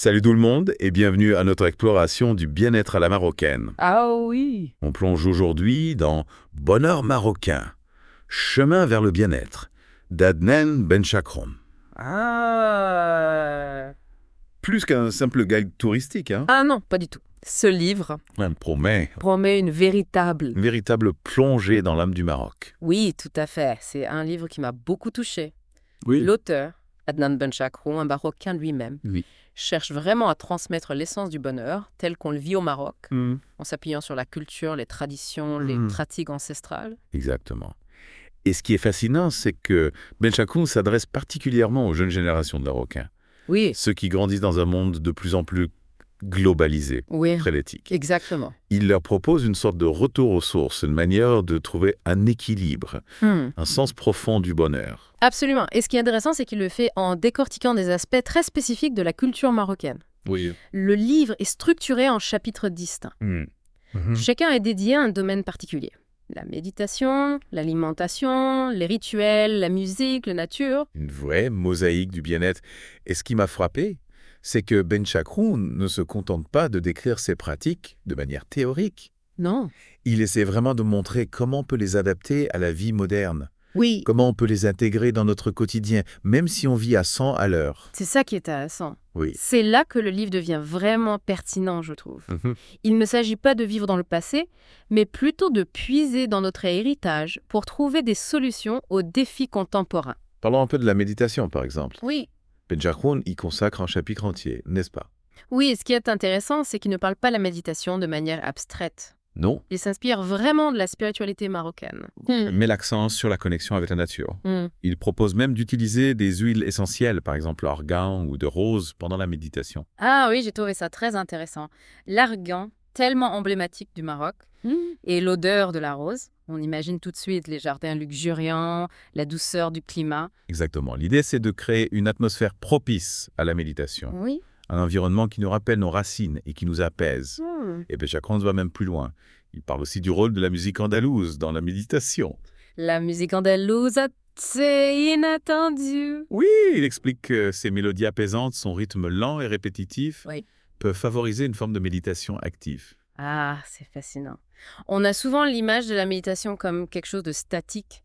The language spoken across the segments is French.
Salut tout le monde et bienvenue à notre exploration du bien-être à la marocaine. Ah oui. On plonge aujourd'hui dans Bonheur marocain, chemin vers le bien-être, d'Adnan Benchakroun. Ah. Plus qu'un simple guide touristique, hein? Ah non, pas du tout. Ce livre On promet promet une véritable... une véritable plongée dans l'âme du Maroc. Oui, tout à fait. C'est un livre qui m'a beaucoup touchée. Oui. L'auteur, Adnan Benchakroun, un Marocain lui-même, Oui. cherche vraiment à transmettre l'essence du bonheur tel qu'on le vit au Maroc, Hmm. en s'appuyant sur la culture, les traditions, les pratiques ancestrales. Exactement. Et ce qui est fascinant, c'est que Benchakroun s'adresse particulièrement aux jeunes générations de Marocains, Oui, ceux qui grandissent dans un monde de plus en plus globalisé, oui, frénétique. exactement. Il leur propose une sorte de retour aux sources, une manière de trouver un équilibre, un sens profond du bonheur. Absolument. Et ce qui est intéressant, c'est qu'il le fait en décortiquant des aspects très spécifiques de la culture marocaine. Oui. Le livre est structuré en chapitres distincts. Chacun est dédié à un domaine particulier. La méditation, l'alimentation, les rituels, la musique, la nature. Une vraie mosaïque du bien-être. Et ce qui m'a frappé, c'est que Benchakroun ne se contente pas de décrire ses pratiques de manière théorique. Non. Il essaie vraiment de montrer comment on peut les adapter à la vie moderne, Oui. comment on peut les intégrer dans notre quotidien, même si on vit à 100 à l'heure. C'est ça qui est intéressant. Oui. C'est là que le livre devient vraiment pertinent, je trouve. Il ne s'agit pas de vivre dans le passé, mais plutôt de puiser dans notre héritage pour trouver des solutions aux défis contemporains. Parlons un peu de la méditation, par exemple. Oui. Benchakroun y consacre un chapitre entier, n'est-ce pas? Oui, et ce qui est intéressant, c'est qu'il ne parle pas de la méditation de manière abstraite. Non, Il s'inspire vraiment de la spiritualité marocaine. met l'accent sur la connexion avec la nature. Hmm. Il propose même d'utiliser des huiles essentielles, par exemple l'argan ou de rose, pendant la méditation. Ah oui, j'ai trouvé ça très intéressant. L'argan, tellement emblématique du Maroc, et l'odeur de la rose. On imagine tout de suite les jardins luxuriants, la douceur du climat. Exactement. L'idée, c'est de créer une atmosphère propice à la méditation, Oui. un environnement qui nous rappelle nos racines et qui nous apaise. Et Benchakroun va même plus loin. Il parle aussi du rôle de la musique andalouse dans la méditation. La musique andalouse, c'est inattendu. Oui, il explique que ces mélodies apaisantes, son rythme lent et répétitif, Oui. peuvent favoriser une forme de méditation active. Ah, c'est fascinant. On a souvent l'image de la méditation comme quelque chose de statique.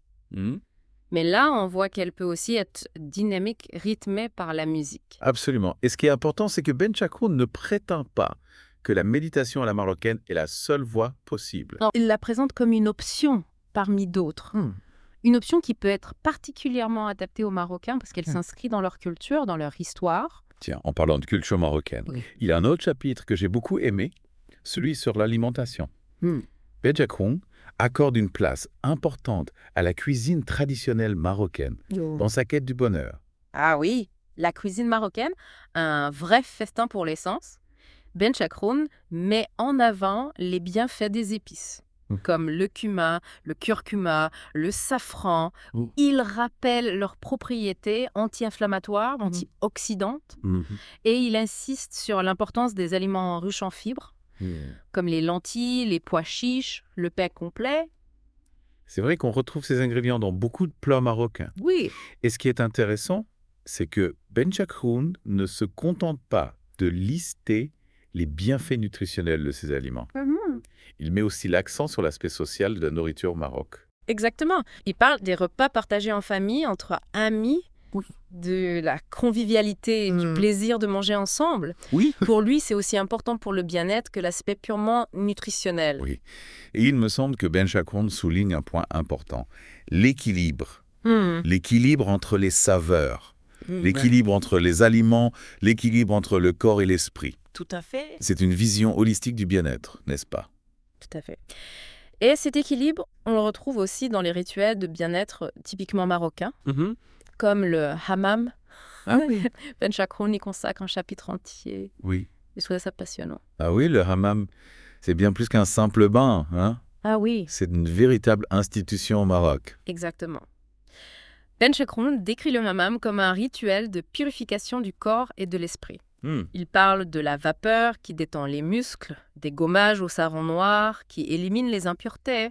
Mais là, on voit qu'elle peut aussi être dynamique, rythmée par la musique. Absolument. Et ce qui est important, c'est que Benchakroun ne prétend pas que la méditation à la marocaine est la seule voie possible. Non, il la présente comme une option parmi d'autres. Une option qui peut être particulièrement adaptée aux Marocains parce qu'elle s'inscrit dans leur culture, dans leur histoire. Tiens, en parlant de culture marocaine, Oui. il y a un autre chapitre que j'ai beaucoup aimé, celui sur l'alimentation. Benchakroun accorde une place importante à la cuisine traditionnelle marocaine dans sa quête du bonheur. Ah oui, la cuisine marocaine, un vrai festin pour les sens. Benchakroun met en avant les bienfaits des épices, comme le cumin, le curcuma, le safran. Il rappelle leurs propriétés anti-inflammatoires, antioxydantes, et il insiste sur l'importance des aliments riches en fibres, comme les lentilles, les pois chiches, le pain complet. C'est vrai qu'on retrouve ces ingrédients dans beaucoup de plats marocains. Oui. Et ce qui est intéressant, c'est que Benchakroun ne se contente pas de lister les bienfaits nutritionnels de ces aliments. Il met aussi l'accent sur l'aspect social de la nourriture au Maroc. Exactement. Il parle des repas partagés en famille, entre amis, de la convivialité et du plaisir de manger ensemble. Oui. Pour lui, c'est aussi important pour le bien-être que l'aspect purement nutritionnel. Oui. Et il me semble que Benchakroun souligne un point important, l'équilibre. L'équilibre entre les saveurs, l'équilibre entre les aliments, l'équilibre entre le corps et l'esprit. Tout à fait. C'est une vision holistique du bien-être, n'est-ce pas? Tout à fait. Et cet équilibre, on le retrouve aussi dans les rituels de bien-être typiquement marocains, comme le hammam. Ah oui. Benchakroun y consacre un chapitre entier. Oui. Je trouvais ça passionnant. Ah oui, le hammam, c'est bien plus qu'un simple bain, hein? Ah oui. C'est une véritable institution au Maroc. Exactement. Benchakroun décrit le hammam comme un rituel de purification du corps et de l'esprit. Il parle de la vapeur qui détend les muscles, des gommages au savon noir qui éliminent les impuretés.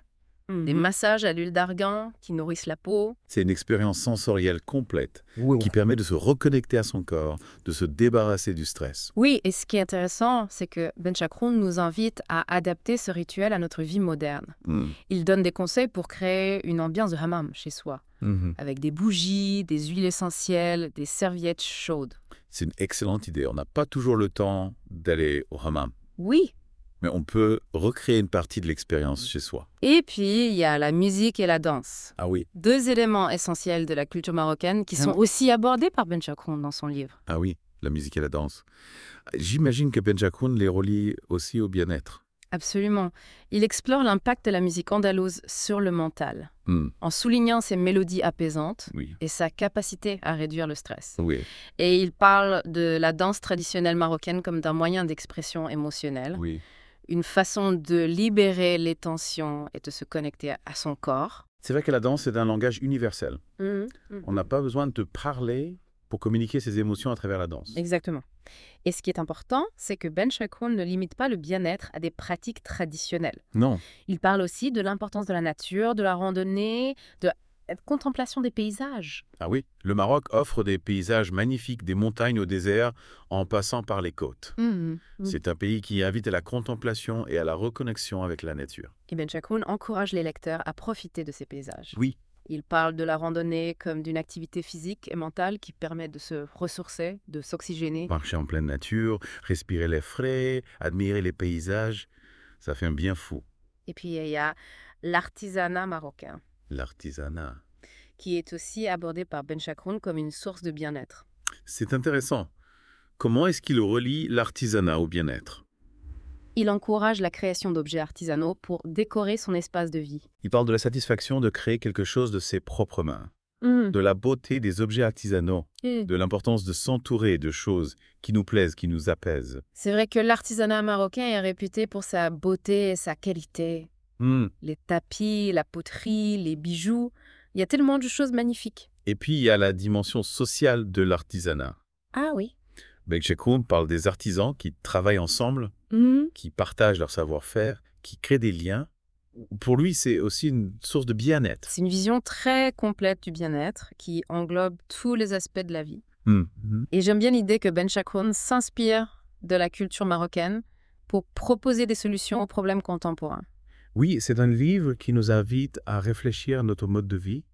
des massages à l'huile d'argan qui nourrissent la peau. C'est une expérience sensorielle complète Oui, qui permet de se reconnecter à son corps, de se débarrasser du stress. Oui, et ce qui est intéressant, c'est que Ben Chakroun nous invite à adapter ce rituel à notre vie moderne. Il donne des conseils pour créer une ambiance de hammam chez soi, avec des bougies, des huiles essentielles, des serviettes chaudes. C'est une excellente idée. On n'a pas toujours le temps d'aller au hammam, Oui. mais on peut recréer une partie de l'expérience chez soi. Et puis, il y a la musique et la danse. Ah oui, 2 éléments essentiels de la culture marocaine qui sont aussi abordés par Ben Chakroun dans son livre. ah oui, la musique et la danse. J'imagine que Ben Chakroun les relie aussi au bien-être. Absolument. Il explore l'impact de la musique andalouse sur le mental, en soulignant ses mélodies apaisantes Oui, et sa capacité à réduire le stress. oui, Et il parle de la danse traditionnelle marocaine comme d'un moyen d'expression émotionnelle, oui. une façon de libérer les tensions et de se connecter à son corps. C'est vrai que la danse est un langage universel. On n'a pas besoin de te parler pour communiquer ses émotions à travers la danse. Exactement. Et ce qui est important, c'est que Ben Chakroun ne limite pas le bien-être à des pratiques traditionnelles. Non, Il parle aussi de l'importance de la nature, de la randonnée, de la contemplation des paysages. ah oui, le Maroc offre des paysages magnifiques, des montagnes au désert, en passant par les côtes. C'est un pays qui invite à la contemplation et à la reconnexion avec la nature. Et Ben Chakroun encourage les lecteurs à profiter de ces paysages. Oui, Il parle de la randonnée comme d'une activité physique et mentale qui permet de se ressourcer, de s'oxygéner. marcher en pleine nature, respirer l'air frais, admirer les paysages, ça fait un bien fou. Et puis il y a l'artisanat marocain, L'artisanat. qui est aussi abordé par Ben Chakroun comme une source de bien-être. C'est intéressant. Comment est-ce qu'il relie l'artisanat au bien-être? Il encourage la création d'objets artisanaux pour décorer son espace de vie. Il parle de la satisfaction de créer quelque chose de ses propres mains, de la beauté des objets artisanaux, de l'importance de s'entourer de choses qui nous plaisent, qui nous apaisent. C'est vrai que l'artisanat marocain est réputé pour sa beauté et sa qualité. Les tapis, la poterie, les bijoux, il y a tellement de choses magnifiques. Et puis, il y a la dimension sociale de l'artisanat. Ah oui. Ben Chakroun parle des artisans qui travaillent ensemble, qui partagent leur savoir-faire, qui créent des liens. Pour lui, c'est aussi une source de bien-être. C'est une vision très complète du bien-être qui englobe tous les aspects de la vie. Et j'aime bien l'idée que Ben Chakroun s'inspire de la culture marocaine pour proposer des solutions aux problèmes contemporains. Oui, c'est un livre qui nous invite à réfléchir à notre mode de vie,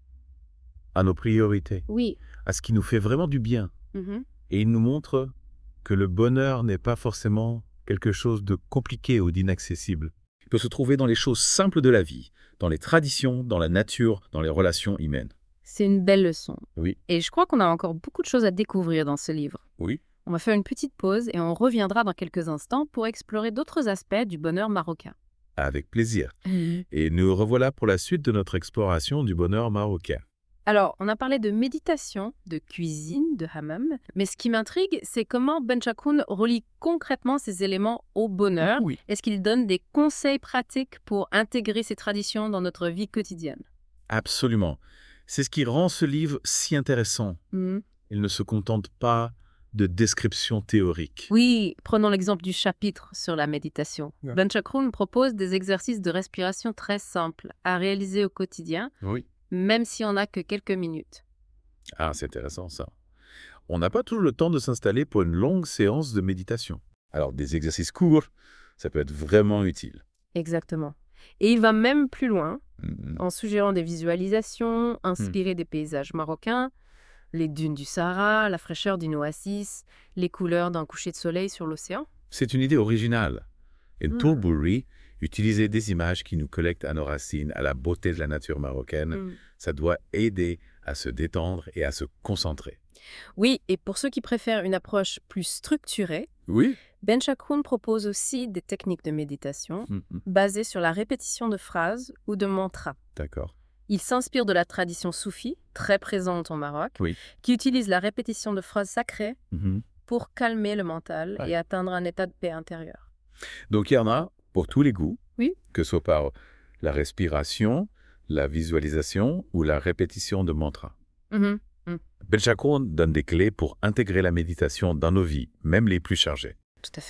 à nos priorités, Oui. à ce qui nous fait vraiment du bien. Et il nous montre que le bonheur n'est pas forcément quelque chose de compliqué ou d'inaccessible. Il peut se trouver dans les choses simples de la vie, dans les traditions, dans la nature, dans les relations humaines. C'est une belle leçon. Oui. Et je crois qu'on a encore beaucoup de choses à découvrir dans ce livre. Oui. On va faire une petite pause et on reviendra dans quelques instants pour explorer d'autres aspects du bonheur marocain. Avec plaisir. Et nous revoilà pour la suite de notre exploration du bonheur marocain. Alors, on a parlé de méditation, de cuisine, de hammam, mais ce qui m'intrigue, c'est comment Ben Chakroun relie concrètement ces éléments au bonheur. Oui. Est-ce qu'il donne des conseils pratiques pour intégrer ces traditions dans notre vie quotidienne? Absolument. C'est ce qui rend ce livre si intéressant. Il ne se contente pas de descriptions théoriques. Oui, prenons l'exemple du chapitre sur la méditation. Ouais. Ben Chakroun propose des exercices de respiration très simples à réaliser au quotidien, Oui. même si on n'a que quelques minutes. Ah, c'est intéressant ça. On n'a pas toujours le temps de s'installer pour une longue séance de méditation. Alors, des exercices courts, ça peut être vraiment utile. Exactement. Et il va même plus loin Mhm. en suggérant des visualisations inspirées des paysages marocains, les dunes du Sahara, la fraîcheur d'une oasis, les couleurs d'un coucher de soleil sur l'océan. C'est une idée originale. Et Tourbouri utiliser des images qui nous connectent à nos racines, à la beauté de la nature marocaine, ça doit aider à se détendre et à se concentrer. Oui, et pour ceux qui préfèrent une approche plus structurée, Oui. Ben Chakroun propose aussi des techniques de méditation basées sur la répétition de phrases ou de mantras. D'accord. Il s'inspire de la tradition soufie, très présente au Maroc, Oui. qui utilise la répétition de phrases sacrées Mhm. pour calmer le mental Ouais. et atteindre un état de paix intérieure. Donc, il y en a pour tous les goûts, Oui. que ce soit par la respiration, la visualisation ou la répétition de mantras. Mhm. Ben Chakroun donne des clés pour intégrer la méditation dans nos vies, même les plus chargées. Tout à fait.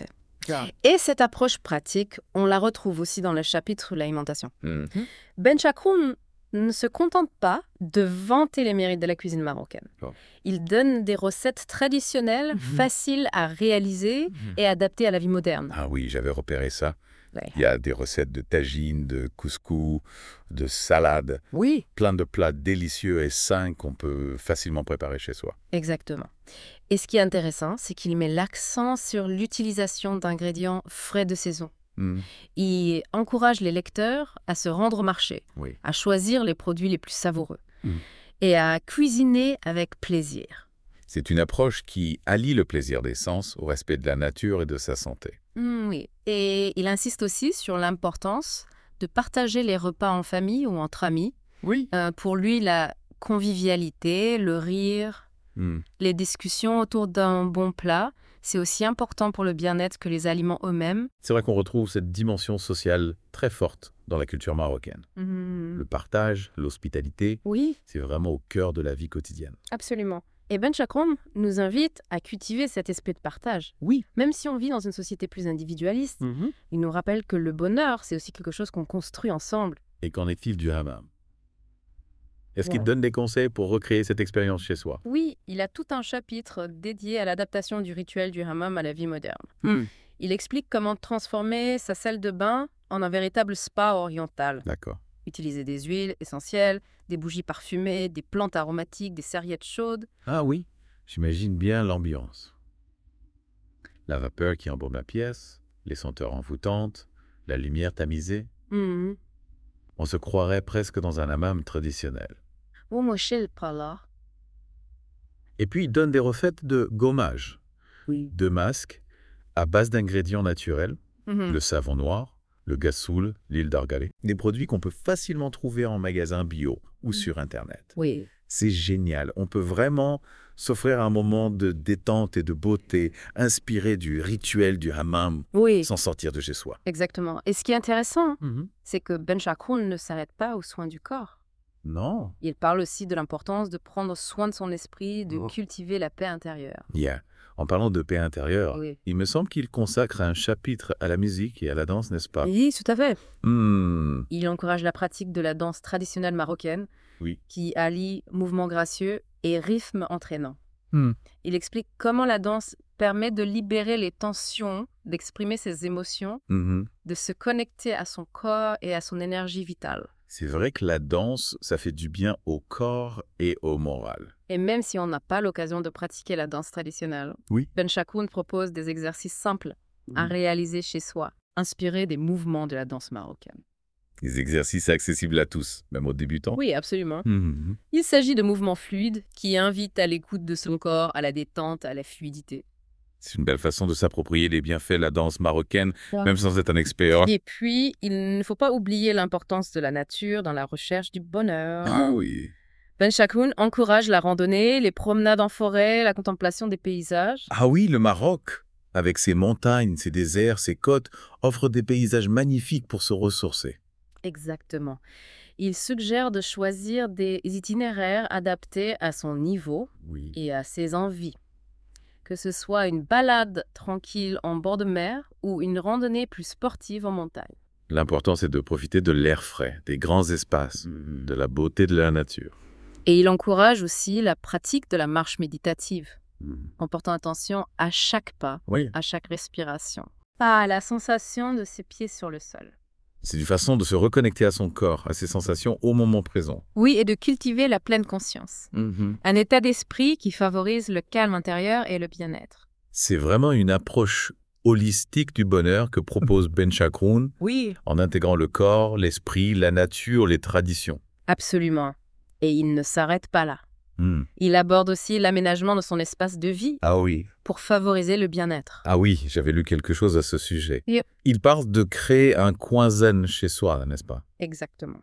Et cette approche pratique, on la retrouve aussi dans le chapitre l'alimentation. Ben Chakroun ne se contente pas de vanter les mérites de la cuisine marocaine. Il donne des recettes traditionnelles, faciles à réaliser et adaptées à la vie moderne. Ah oui, j'avais repéré ça. Ouais. Il y a des recettes de tagine, de couscous, de salade. Oui. Plein de plats délicieux et sains qu'on peut facilement préparer chez soi. Exactement. Et ce qui est intéressant, c'est qu'il met l'accent sur l'utilisation d'ingrédients frais de saison. Il encourage les lecteurs à se rendre au marché, à choisir les produits les plus savoureux et à cuisiner avec plaisir. C'est une approche qui allie le plaisir des sens au respect de la nature et de sa santé. Oui, et il insiste aussi sur l'importance de partager les repas en famille ou entre amis. Pour lui, la convivialité, le rire, les discussions autour d'un bon plat, c'est aussi important pour le bien-être que les aliments eux-mêmes. C'est vrai qu'on retrouve cette dimension sociale très forte dans la culture marocaine. Le partage, l'hospitalité, c'est vraiment au cœur de la vie quotidienne. Absolument. Et Ben Chakroun nous invite à cultiver cet esprit de partage. Même si on vit dans une société plus individualiste, il nous rappelle que le bonheur, c'est aussi quelque chose qu'on construit ensemble. Et qu'en est-il du hammam? Est-ce qu'il donne des conseils pour recréer cette expérience chez soi? Oui, il a tout un chapitre dédié à l'adaptation du rituel du hammam à la vie moderne. Il explique comment transformer sa salle de bain en un véritable spa oriental. D'accord. Utiliser des huiles essentielles, des bougies parfumées, des plantes aromatiques, des serviettes chaudes. Ah oui, j'imagine bien l'ambiance. La vapeur qui embaume la pièce, les senteurs envoûtantes, la lumière tamisée. On se croirait presque dans un hammam traditionnel. Et puis, il donne des recettes de gommage, de masques à base d'ingrédients naturels, le savon noir, le gassoul, l'huile d'argalé, des produits qu'on peut facilement trouver en magasin bio ou sur Internet. C'est génial. On peut vraiment s'offrir un moment de détente et de beauté, inspiré du rituel du hammam, sans sortir de chez soi. Exactement. Et ce qui est intéressant, c'est que Ben Chakroun ne s'arrête pas aux soins du corps. Non. Il parle aussi de l'importance de prendre soin de son esprit, de cultiver la paix intérieure. En parlant de paix intérieure, il me semble qu'il consacre un chapitre à la musique et à la danse, n'est-ce pas? Oui, tout à fait. Il encourage la pratique de la danse traditionnelle marocaine, qui allie mouvements gracieux et rythme entraînant. Il explique comment la danse permet de libérer les tensions, d'exprimer ses émotions, de se connecter à son corps et à son énergie vitale. C'est vrai que la danse, ça fait du bien au corps et au moral. Et même si on n'a pas l'occasion de pratiquer la danse traditionnelle, Ben Chakroun propose des exercices simples à réaliser chez soi, inspirés des mouvements de la danse marocaine. Des exercices accessibles à tous, même aux débutants? Oui, absolument. Il s'agit de mouvements fluides qui invitent à l'écoute de son corps, à la détente, à la fluidité. C'est une belle façon de s'approprier les bienfaits de la danse marocaine, même sans être un expert. Et puis, il ne faut pas oublier l'importance de la nature dans la recherche du bonheur. Ah oui. Ben Chakroun encourage la randonnée, les promenades en forêt, la contemplation des paysages. Ah oui, le Maroc, avec ses montagnes, ses déserts, ses côtes, offre des paysages magnifiques pour se ressourcer. Exactement. Il suggère de choisir des itinéraires adaptés à son niveau et à ses envies. Que ce soit une balade tranquille en bord de mer ou une randonnée plus sportive en montagne. L'important, c'est de profiter de l'air frais, des grands espaces, de la beauté de la nature. Et il encourage aussi la pratique de la marche méditative, en portant attention à chaque pas, à chaque respiration, pas à la sensation de ses pieds sur le sol. C'est une façon de se reconnecter à son corps, à ses sensations au moment présent. Oui, et de cultiver la pleine conscience. Un état d'esprit qui favorise le calme intérieur et le bien-être. C'est vraiment une approche holistique du bonheur que propose Ben Chakroun, en intégrant le corps, l'esprit, la nature, les traditions. Absolument. Et il ne s'arrête pas là. Il aborde aussi l'aménagement de son espace de vie pour favoriser le bien-être. Ah oui, j'avais lu quelque chose à ce sujet. Il parle de créer un coin zen chez soi, n'est-ce pas? Exactement.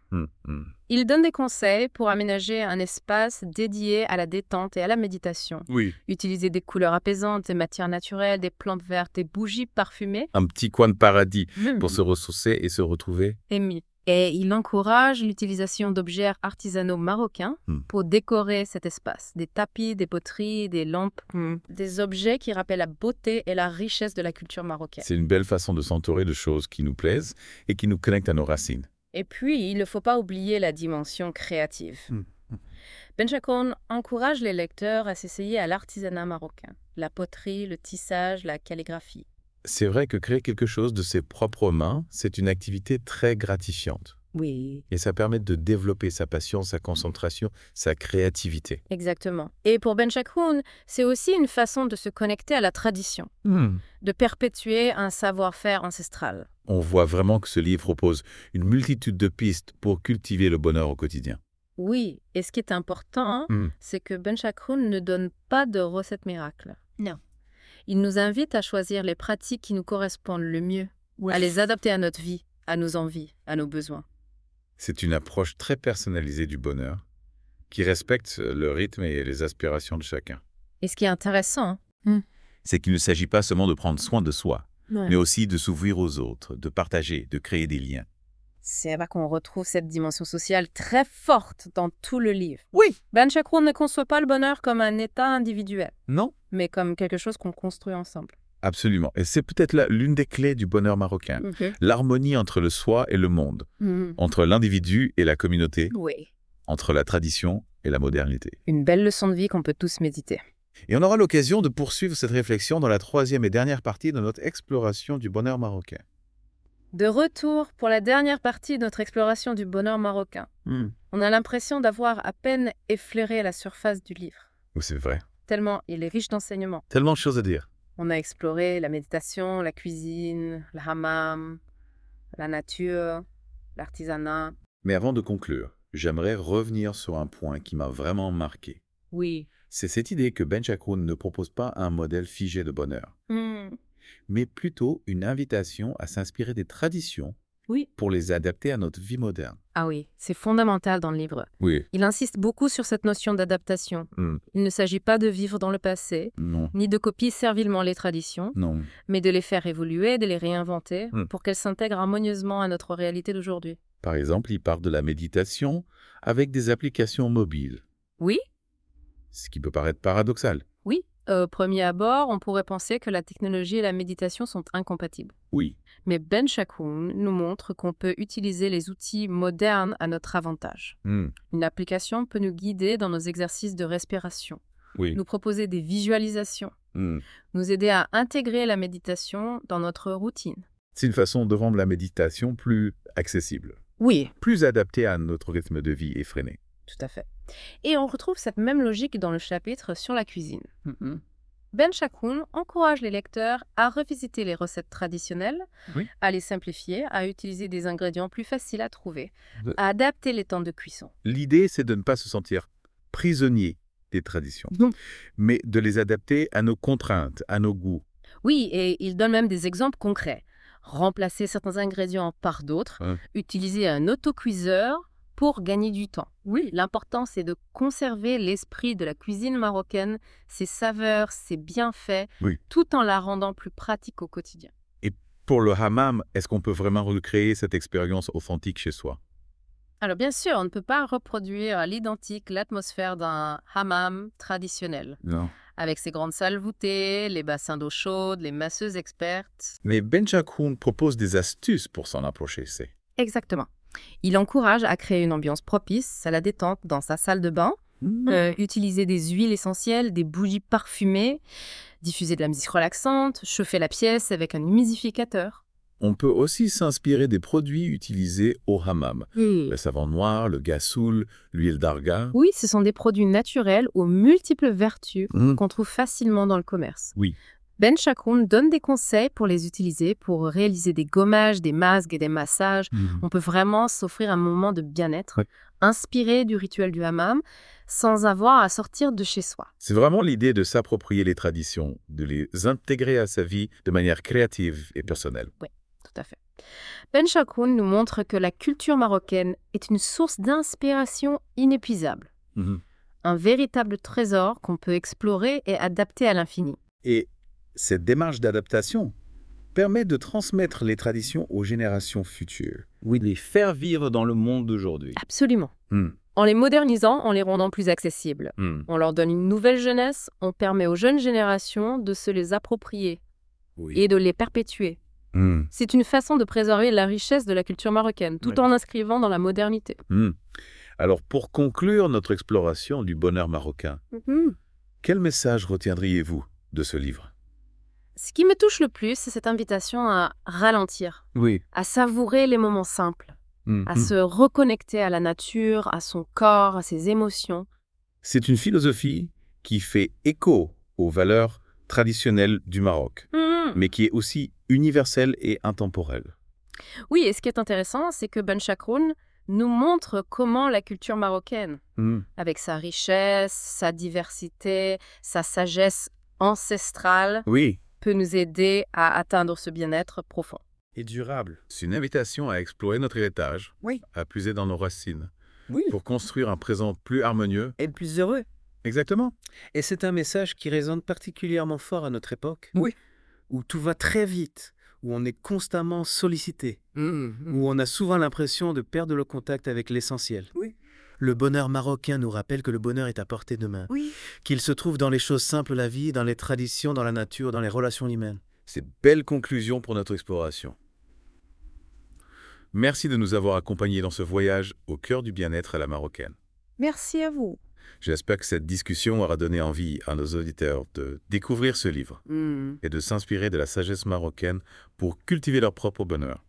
Il donne des conseils pour aménager un espace dédié à la détente et à la méditation. Utiliser des couleurs apaisantes, des matières naturelles, des plantes vertes, des bougies parfumées. Un petit coin de paradis pour se ressourcer et se retrouver. Et il encourage l'utilisation d'objets artisanaux marocains pour décorer cet espace. Des tapis, des poteries, des lampes, des objets qui rappellent la beauté et la richesse de la culture marocaine. C'est une belle façon de s'entourer de choses qui nous plaisent et qui nous connectent à nos racines. Et puis, il ne faut pas oublier la dimension créative. Benchakoun encourage les lecteurs à s'essayer à l'artisanat marocain, la poterie, le tissage, la calligraphie. C'est vrai que créer quelque chose de ses propres mains, c'est une activité très gratifiante. Oui. Et ça permet de développer sa passion, sa concentration, sa créativité. Exactement. Et pour Benchakoun, c'est aussi une façon de se connecter à la tradition, de perpétuer un savoir-faire ancestral. On voit vraiment que ce livre propose une multitude de pistes pour cultiver le bonheur au quotidien. Oui, et ce qui est important, c'est que Benchakoun ne donne pas de recettes miracles. Non. Il nous invite à choisir les pratiques qui nous correspondent le mieux, à les adapter à notre vie, à nos envies, à nos besoins. C'est une approche très personnalisée du bonheur, qui respecte le rythme et les aspirations de chacun. Et ce qui est intéressant, c'est qu'il ne s'agit pas seulement de prendre soin de soi, mais aussi de s'ouvrir aux autres, de partager, de créer des liens. C'est là qu'on retrouve cette dimension sociale très forte dans tout le livre. Oui. Benchakoun ne conçoit pas le bonheur comme un état individuel. Non. Mais comme quelque chose qu'on construit ensemble. Absolument. Et c'est peut-être l'une des clés du bonheur marocain. L'harmonie entre le soi et le monde, entre l'individu et la communauté, entre la tradition et la modernité. Une belle leçon de vie qu'on peut tous méditer. Et on aura l'occasion de poursuivre cette réflexion dans la troisième et dernière partie de notre exploration du bonheur marocain. De retour pour la dernière partie de notre exploration du bonheur marocain. On a l'impression d'avoir à peine effleuré la surface du livre. Oui, c'est vrai. Tellement il est riche d'enseignements. Tellement de choses à dire. On a exploré la méditation, la cuisine, le hammam, la nature, l'artisanat. Mais avant de conclure, j'aimerais revenir sur un point qui m'a vraiment marqué. Oui. C'est cette idée que Benchakoun ne propose pas un modèle figé de bonheur, mais plutôt une invitation à s'inspirer des traditions pour les adapter à notre vie moderne. Ah oui, c'est fondamental dans le livre. Oui. Il insiste beaucoup sur cette notion d'adaptation. Il ne s'agit pas de vivre dans le passé, ni de copier servilement les traditions, mais de les faire évoluer, de les réinventer pour qu'elles s'intègrent harmonieusement à notre réalité d'aujourd'hui. Par exemple, il parle de la méditation avec des applications mobiles. Oui. Ce qui peut paraître paradoxal. Oui. Au premier abord, on pourrait penser que la technologie et la méditation sont incompatibles. Oui. Mais Benchakoun nous montre qu'on peut utiliser les outils modernes à notre avantage. Une application peut nous guider dans nos exercices de respiration, nous proposer des visualisations, nous aider à intégrer la méditation dans notre routine. C'est une façon de rendre la méditation plus accessible. Oui. Plus adaptée à notre rythme de vie effréné. Tout à fait. Et on retrouve cette même logique dans le chapitre sur la cuisine. Benchakoun encourage les lecteurs à revisiter les recettes traditionnelles, à les simplifier, à utiliser des ingrédients plus faciles à trouver, à adapter les temps de cuisson. L'idée, c'est de ne pas se sentir prisonnier des traditions, mais de les adapter à nos contraintes, à nos goûts. Oui, et il donne même des exemples concrets. Remplacer certains ingrédients par d'autres, utiliser un autocuiseur pour gagner du temps. Oui, l'important, c'est de conserver l'esprit de la cuisine marocaine, ses saveurs, ses bienfaits, tout en la rendant plus pratique au quotidien. Et pour le hammam, est-ce qu'on peut vraiment recréer cette expérience authentique chez soi? Alors bien sûr, on ne peut pas reproduire à l'identique l'atmosphère d'un hammam traditionnel. Non. Avec ses grandes salles voûtées, les bassins d'eau chaude, les masseuses expertes. Mais Benchakoun propose des astuces pour s'en approcher, c'est... Exactement. Il encourage à créer une ambiance propice à la détente dans sa salle de bain, utiliser des huiles essentielles, des bougies parfumées, diffuser de la musique relaxante, chauffer la pièce avec un humidificateur. On peut aussi s'inspirer des produits utilisés au hammam. Le savon noir, le gassoul, l'huile d'argan. Oui, ce sont des produits naturels aux multiples vertus qu'on trouve facilement dans le commerce. Oui. Benchakoun donne des conseils pour les utiliser, pour réaliser des gommages, des masques et des massages. On peut vraiment s'offrir un moment de bien-être, inspiré du rituel du hammam, sans avoir à sortir de chez soi. C'est vraiment l'idée de s'approprier les traditions, de les intégrer à sa vie de manière créative et personnelle. Oui, tout à fait. Benchakoun nous montre que la culture marocaine est une source d'inspiration inépuisable. Un véritable trésor qu'on peut explorer et adapter à l'infini. Et cette démarche d'adaptation, permet de transmettre les traditions aux générations futures. Oui, de les faire vivre dans le monde d'aujourd'hui. Absolument. En les modernisant, en les rendant plus accessibles. On leur donne une nouvelle jeunesse, on permet aux jeunes générations de se les approprier et de les perpétuer. C'est une façon de préserver la richesse de la culture marocaine, tout en l'inscrivant dans la modernité. Alors, pour conclure notre exploration du bonheur marocain, quel message retiendriez-vous de ce livre? Ce qui me touche le plus, c'est cette invitation à ralentir, à savourer les moments simples, à se reconnecter à la nature, à son corps, à ses émotions. C'est une philosophie qui fait écho aux valeurs traditionnelles du Maroc, mais qui est aussi universelle et intemporelle. Oui, et ce qui est intéressant, c'est que Ben Chakroun nous montre comment la culture marocaine, avec sa richesse, sa diversité, sa sagesse ancestrale, peut nous aider à atteindre ce bien-être profond. Et durable. C'est une invitation à explorer notre héritage, à puiser dans nos racines, pour construire un présent plus harmonieux et plus heureux. Exactement. Et c'est un message qui résonne particulièrement fort à notre époque, où tout va très vite, où on est constamment sollicité, où on a souvent l'impression de perdre le contact avec l'essentiel. Le bonheur marocain nous rappelle que le bonheur est à portée de main, qu'il se trouve dans les choses simples de la vie, dans les traditions, dans la nature, dans les relations humaines. C'est une belle conclusion pour notre exploration. Merci de nous avoir accompagnés dans ce voyage au cœur du bien-être à la marocaine. Merci à vous. J'espère que cette discussion aura donné envie à nos auditeurs de découvrir ce livre et de s'inspirer de la sagesse marocaine pour cultiver leur propre bonheur.